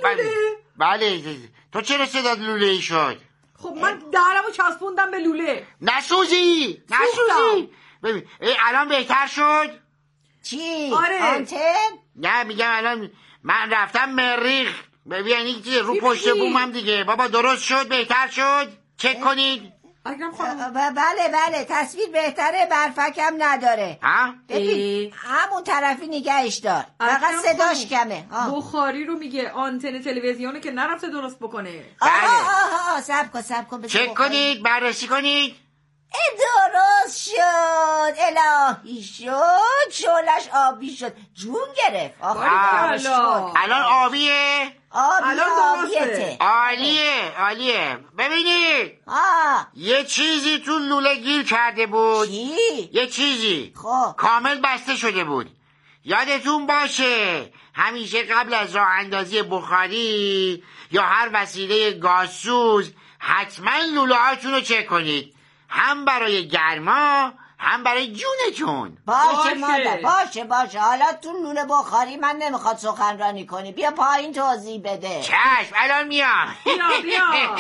بده. بله. تو چرا صدات لوله ای شد؟ خب من درمو چسبوندم به لوله. نسوزی. ببین الان بهتر شد؟ چی؟ آره. آنتن؟ نه میگم الان من رفتم مریخ، یعنی رو پشت بومم دیگه. بابا درست شد؟ بهتر شد؟ چک کنید. اکرم خانم بله تصویر بهتره، برفکم نداره. ها؟ ببین همون طرفی نگهش دار، فقط صداش کمه. بخاری رو میگه، آنتن تلویزیونه که نرفته درست بکنه. آها سب کن چک کنید، بررسی کنید. درست شد، الهی شد، شعلش آبی شد، جون گرفت. الان آبیه؟ آبیته. عالیه. ببینید یه چیزی تو لوله گیر کرده بود. چی؟ یه چیزی خب کامل بسته شده بود. یادتون باشه همیشه قبل از راه اندازی بخاری یا هر وسیله گازسوز حتما لوله هاتون رو چک کنید، هم برای گرما هم برای جونتون. باشه مادر، باشه. حالا تو لوله بخاری من نمیخواد سخنرانی کنی، بیا پایین توضیح بده. چشم الان میام. بیا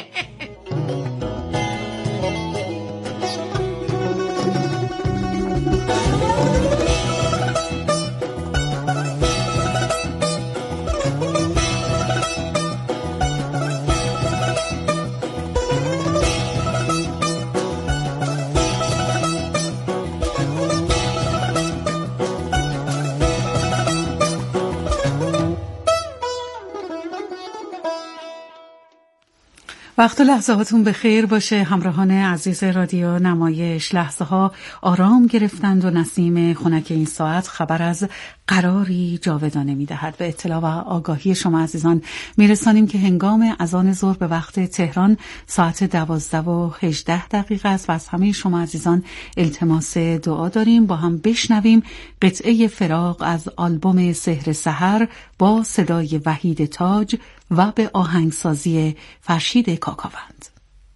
وقت و لحظه هاتون به خیر باشه. همراهان عزیز رادیو نمایش، لحظه ها آرام گرفتند و نسیم خنک این ساعت خبر از قراری جاودانه می‌دهد. به اطلاع و آگاهی شما عزیزان میرسانیم که هنگام اذان ظهر به وقت تهران ساعت 12:18 است و از همه شما عزیزان التماس دعا داریم. با هم بشنویم قطعه فراق از آلبوم سحر سحر با صدای وحید تاج و به آهنگسازی فرشید کاکاوند.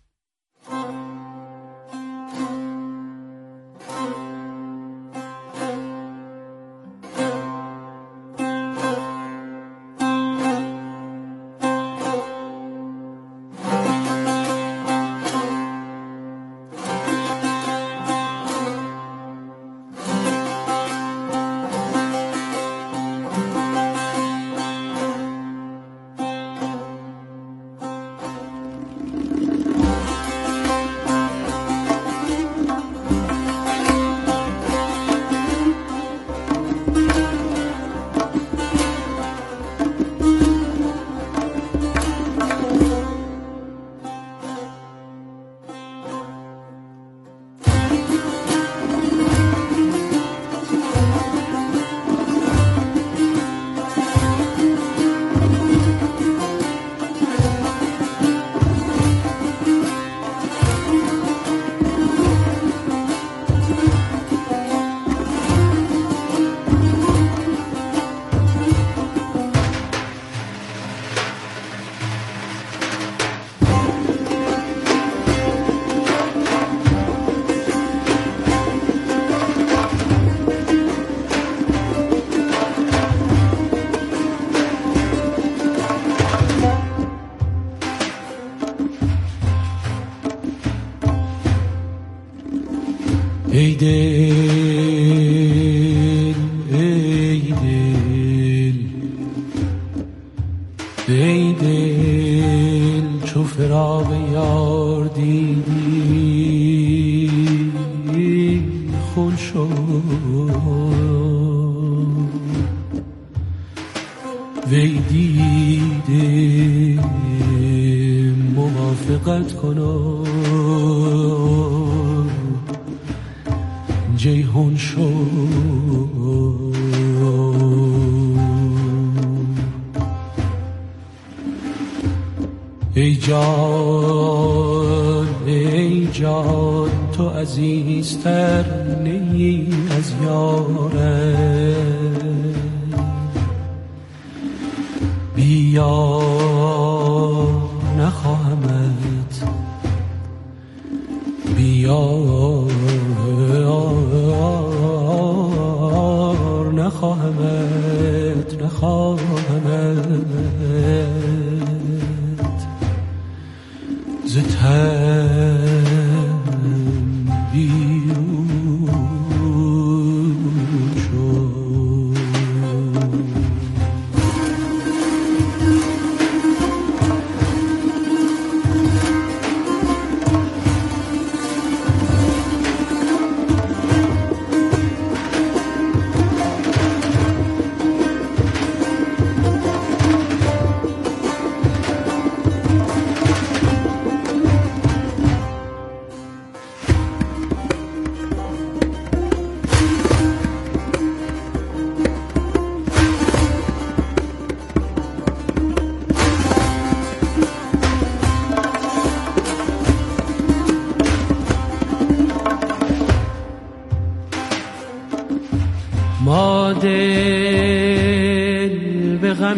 ای دل ای دل چو فراق یار دیدی خون شد وی دیده موافقت کنم جیهون شد ای جان تو عزیزتر نیی از یارم بیا نخواهمت بیا نخواهمت ز تن بیرون شد. ما دل به غم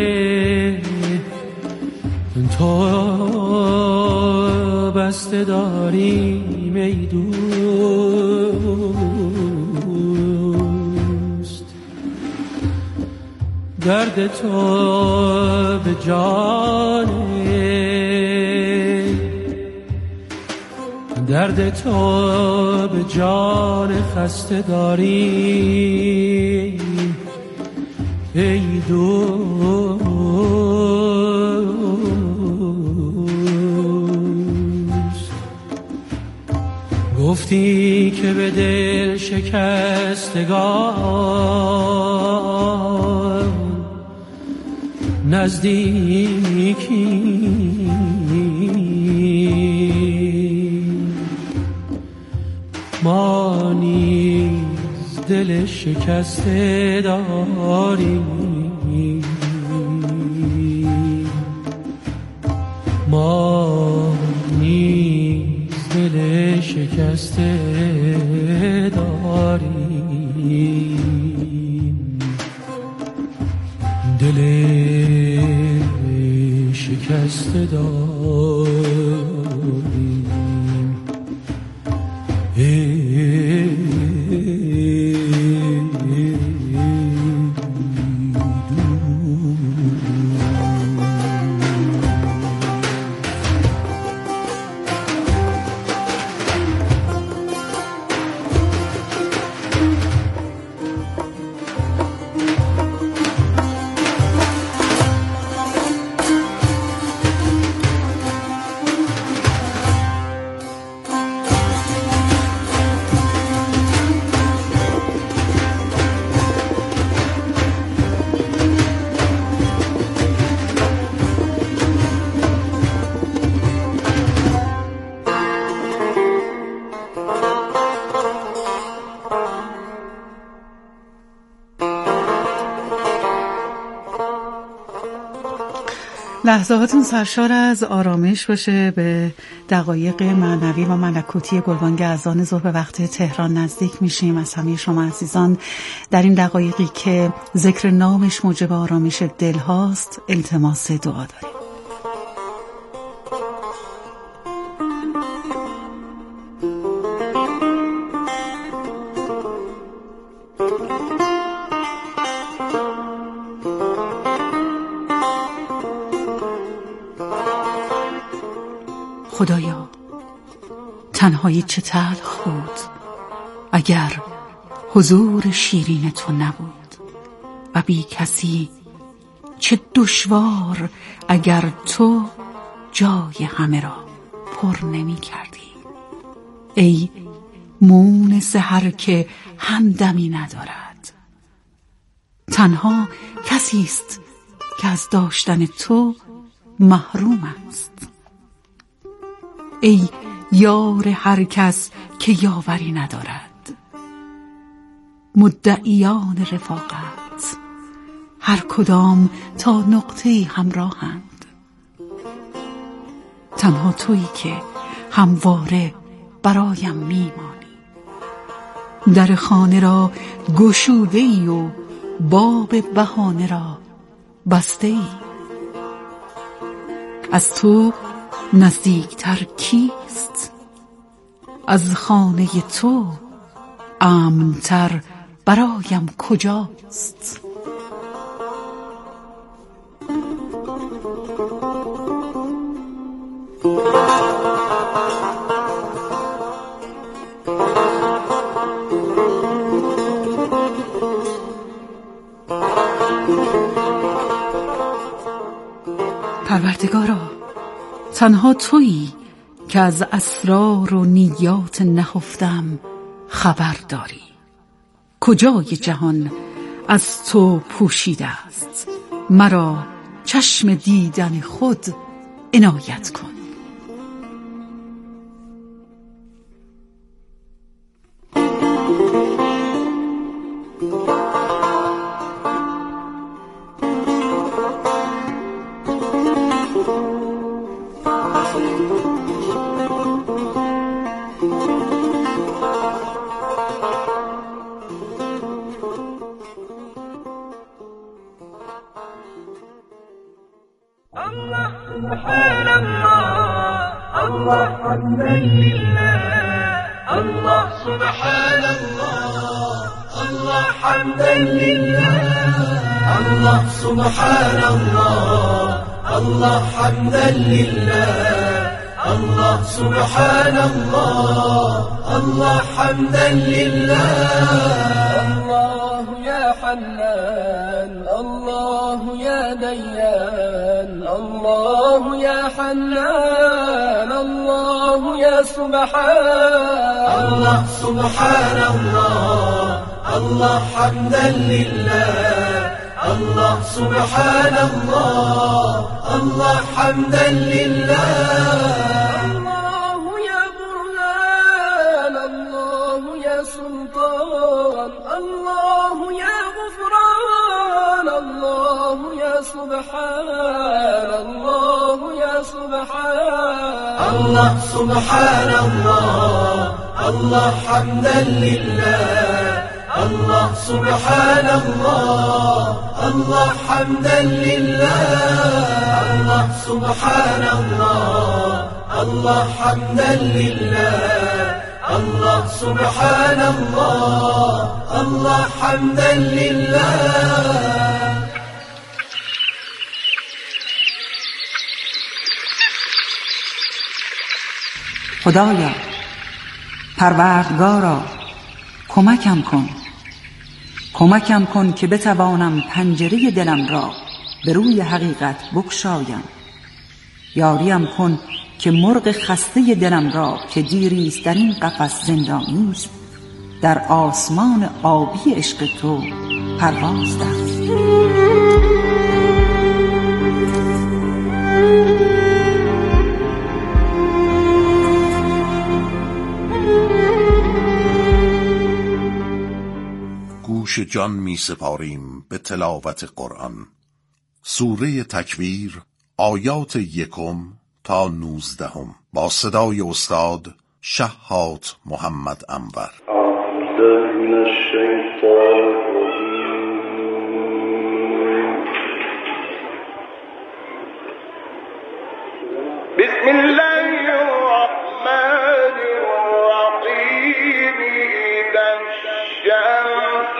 تو بسته داریم ای دوست، درد تو به جان درد تو به جان خسته داریم ای دوست. گفتی که به دل شکستگان نزدیکی، ما نیز دل شکسته داریم، ما نیز دل شکسته داریم، دل شکسته داریم. لحظاتون سرشار از آرامش باشه. به دقایق معنوی و ملکوتی گلبانگ اذان ظهر به وقت تهران نزدیک میشیم. از همه شما عزیزان در این دقایقی که ذکر نامش موجب آرامش دل هاست التماس دعا داریم. خدایا تنهایی چه تلخ بود اگر حضور شیرین تو نبود، و بی کسی چه دشوار اگر تو جای همه را پر نمی کردی. ای مونس هر که همدمی ندارد، تنها کسی است که از داشتن تو محروم است. ای یار هر کس که یاوری ندارد، مدعیان رفاقت هر کدام تا نقطه‌ای همراهند، تنها تویی که همواره برایم میمانی. در خانه را گشوده ای و باب بهانه را بسته ای. از تو نزدیکتر کیست؟ از خانه تو امن‌تر برایم کجاست؟ پروردگارا، تنها تویی که از اسرار و نیات نهفتم خبر داری. کجای جهان از تو پوشیده است، مرا چشم دیدن خود عنایت کن. خدایا، پروردگارا، کمکم کن که بتوانم پنجره دلم را به روی حقیقت بگشایم. یاریم کن که مرغ خسته دلم را که دیریست در این قفس زندانی است، در آسمان آبی عشق تو پرواز دهد. گوش جان می سپاریم به تلاوت قرآن. سوره تکویر، آیات 1 تا 19 با صدای استاد شهاب محمد انور. بسم الله الرحمن الرحیم. اذا الشمس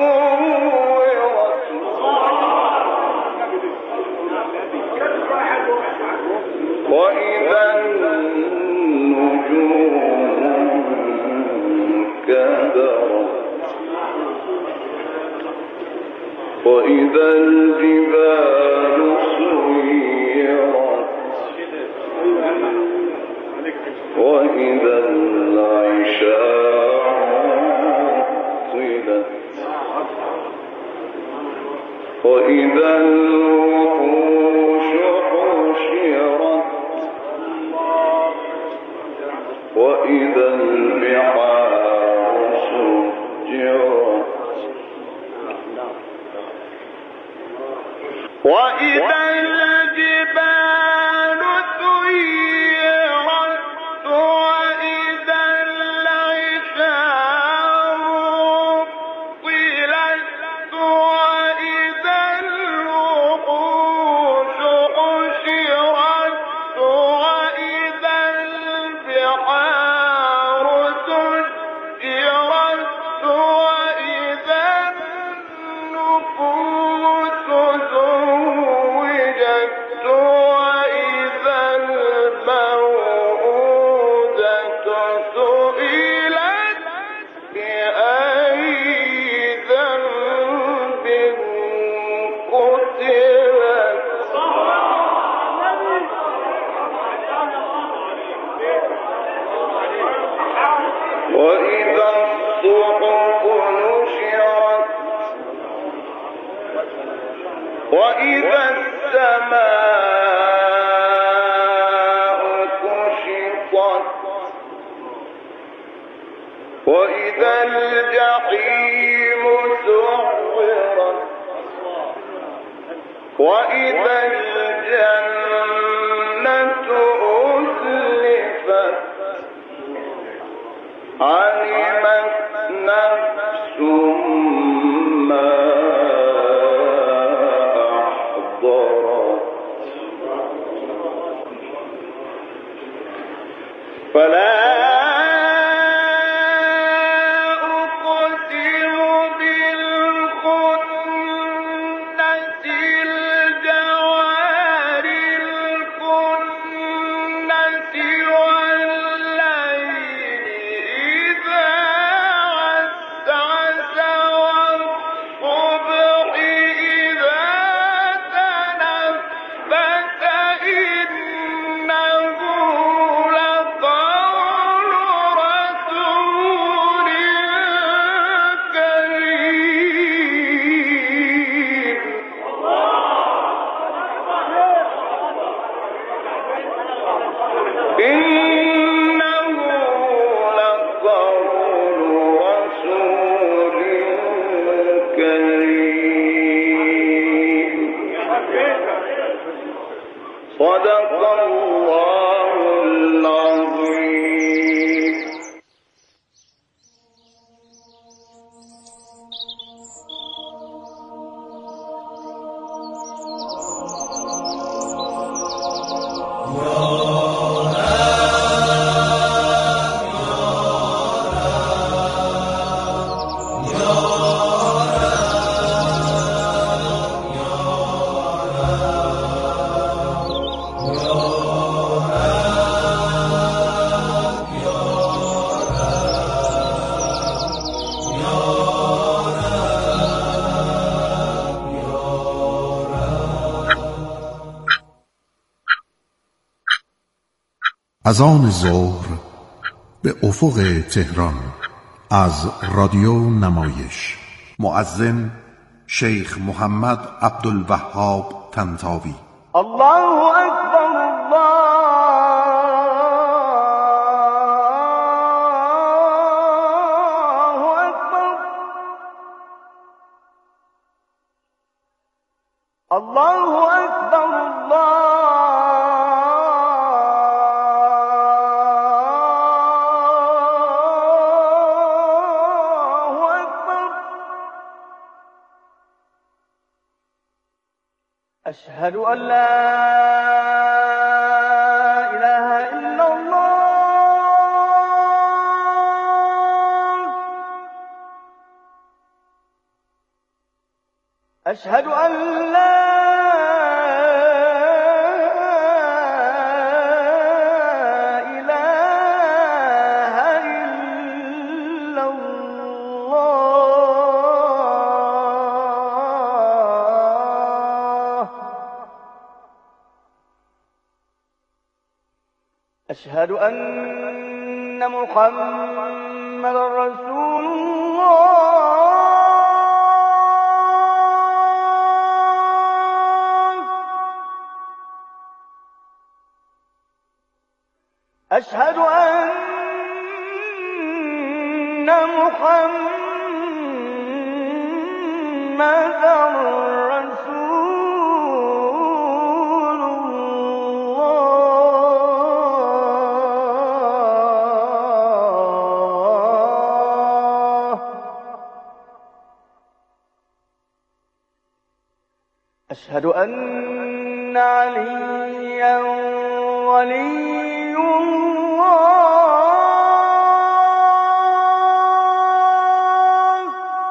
كورت وإذا النجوم كدرت وإذا الجبال سيرت وإذا العشار عطلت وإذا الوحوش حشرت وإذا البحار سجرت وإذا الجحيم سعرت وإذا الجنة أزلفت علمت نفس ما أحضرت فلا صدق الله العظيم. از آن ظهر به افق تهران از رادیو نمایش مؤذن شیخ محمد عبدالوهاب طنطاوی. الله اکبر الله اکبر الله اکبر أشهد أن لا إله إلا الله أشهد أن لا إله إلا الله أشهد أن محمدا رسول الله أشهد أن محمدا رسول الله أشهد أن عليا ولي الله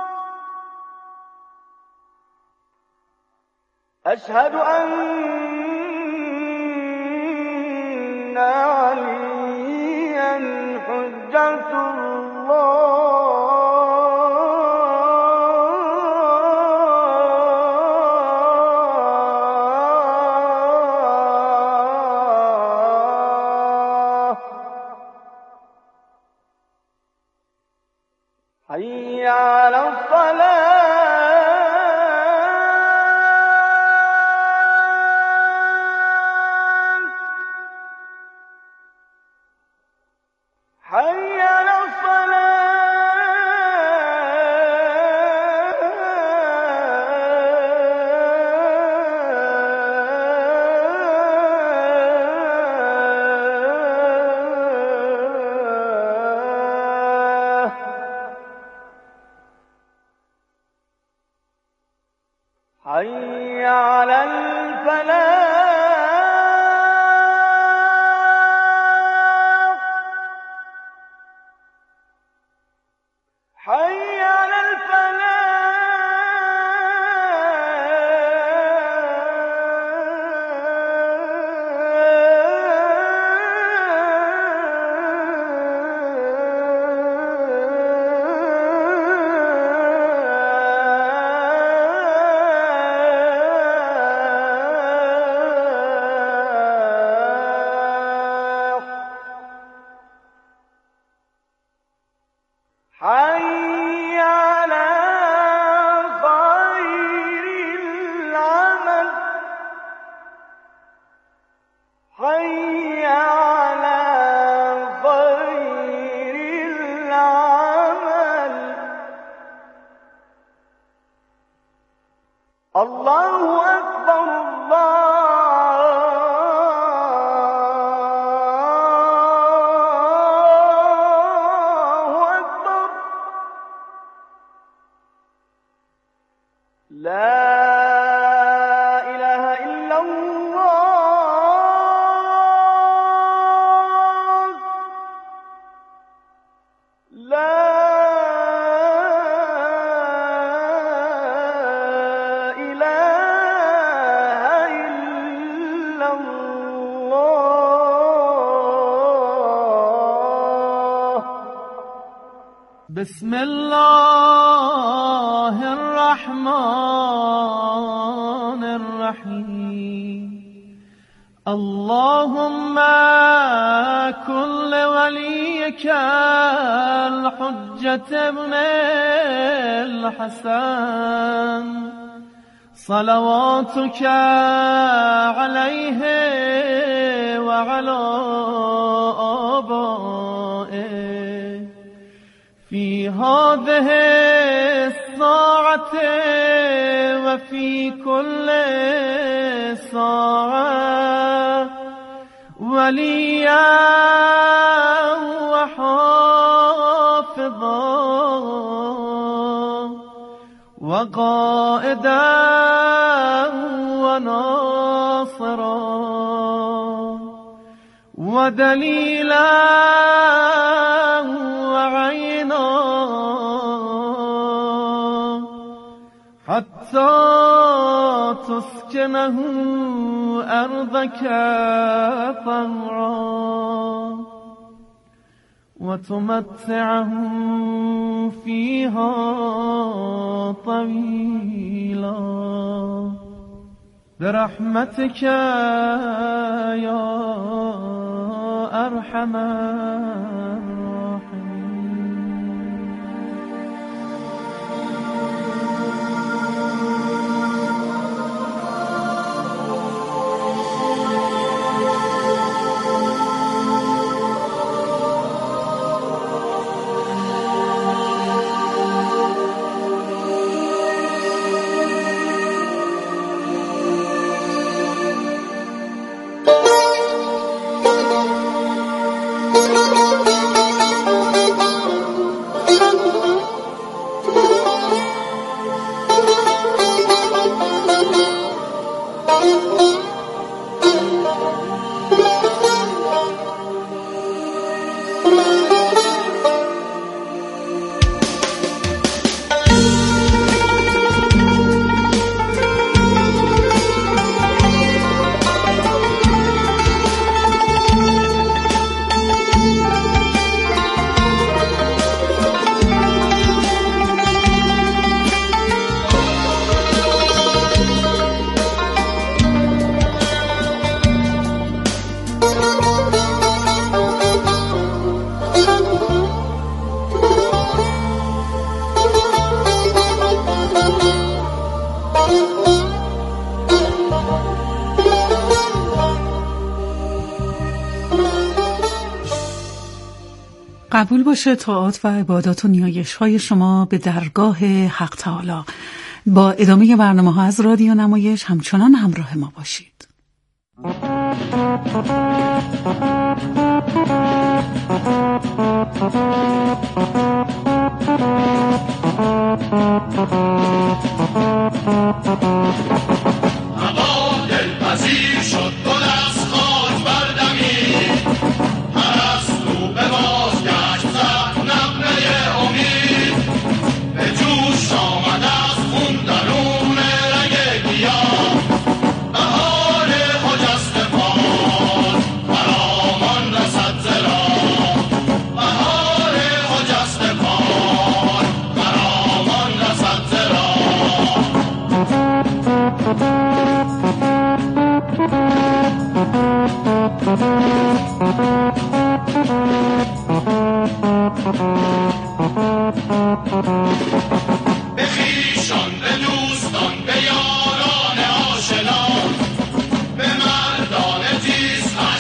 أشهد أن عليا حجة الله حي على الصلاة حي على خير العمل الله أكبر الله أكبر لا إله إلا الله لا إله إلا الله بسم الله الرحمن الرحيم اللهم كن لوليك الحجة ابن الحسن صلواتك عليه وعلى آبائه في هذه الساعة وفي كل ساعة وليا وحافظا وقائدا وناصرا ودليلا وعينا حتى تسكنه أرضك طوعا وتمتعه فيها طويلا برحمتك يا أرحم قبول باشه طاعات و عبادات و نیایش های شما به درگاه حق تعالی. با ادامه برنامه ها از رادیو نمایش همچنان همراه ما باشید. هوا دلپذیر شد گل از خاک بردمید پرستو به بازگشت زد نغمه امید به جوش آمد از خون درون رگ گیاه بهار خجسته باد فرامان رسد ز راه بهار خجسته باد فرامان رسد ز راه به خویشان به دوستان به یاران آشنا به مردان تیز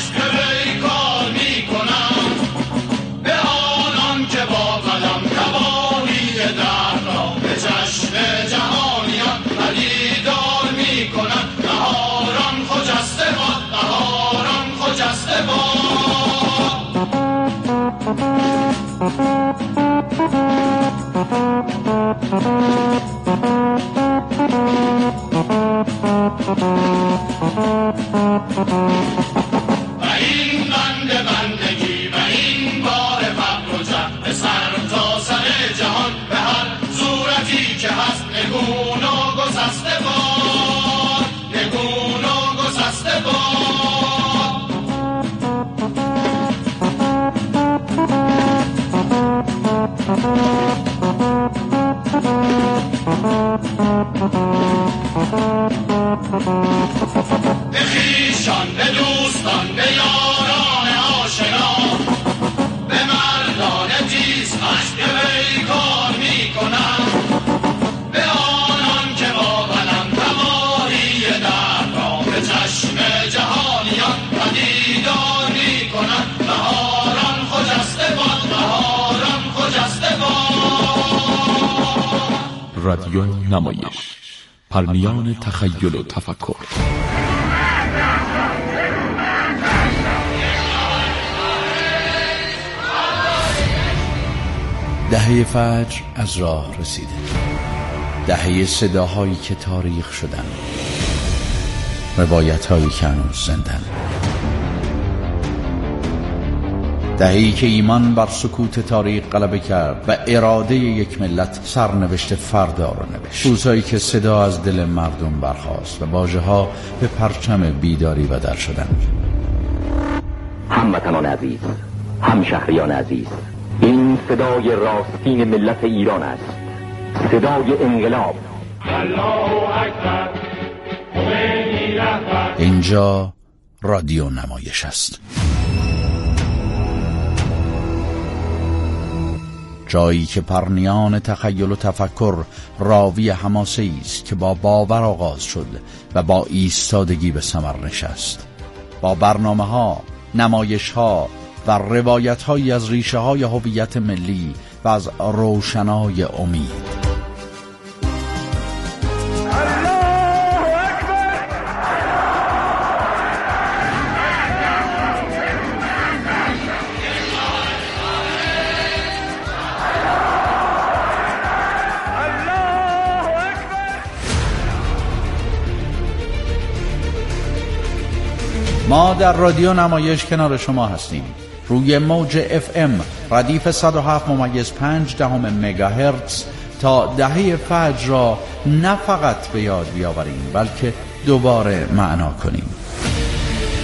این بندگی و این بار فقر و جهل به سر تا سر جهان به هر صورتی که هست نگون و گسسته باد، نگون و گسسته باد. به خویشان، به دوستان، به یاران آشنا، به مردان تیز خشم پیکار میکنند، به آنان که با قلم تمامی درد را به چشم جهانیان پدیدار میکنند. بهاران خجسته باد، بهاران خجسته باد. رادیو نمایش، پرنیان تخیل و تفکر. دهه فجر از راه رسیده، دهه صداهایی که تاریخ شدن، روایت‌هایی که هنوز زندن، دهه‌ای که ایمان بر سکوت تاریخ غلبه کرد و اراده یک ملت سرنوشت فردا را نوشت. روزهایی که صدا از دل مردم برخاست و واژه‌ها به پرچم بیداری بدل شدند. هموطنان عزیز، همشهریان عزیز، این صدای راستین ملت ایران است، صدای انقلاب. اینجا رادیو نمایش است، جایی که پرنیان تخیل و تفکر راوی حماسه‌ای است که با باور آغاز شد و با ایستادگی به ثمر نشست، با برنامه‌ها، نمایش‌ها و روایت‌هایی از ریشه‌های هویت ملی و از روشنای امید. ما در رادیو نمایش کنار شما هستیم، روی موج FM ردیف 107.5 مگاهرتز تا دهه فجر را نه فقط به یاد بیاوریم بلکه دوباره معنا کنیم.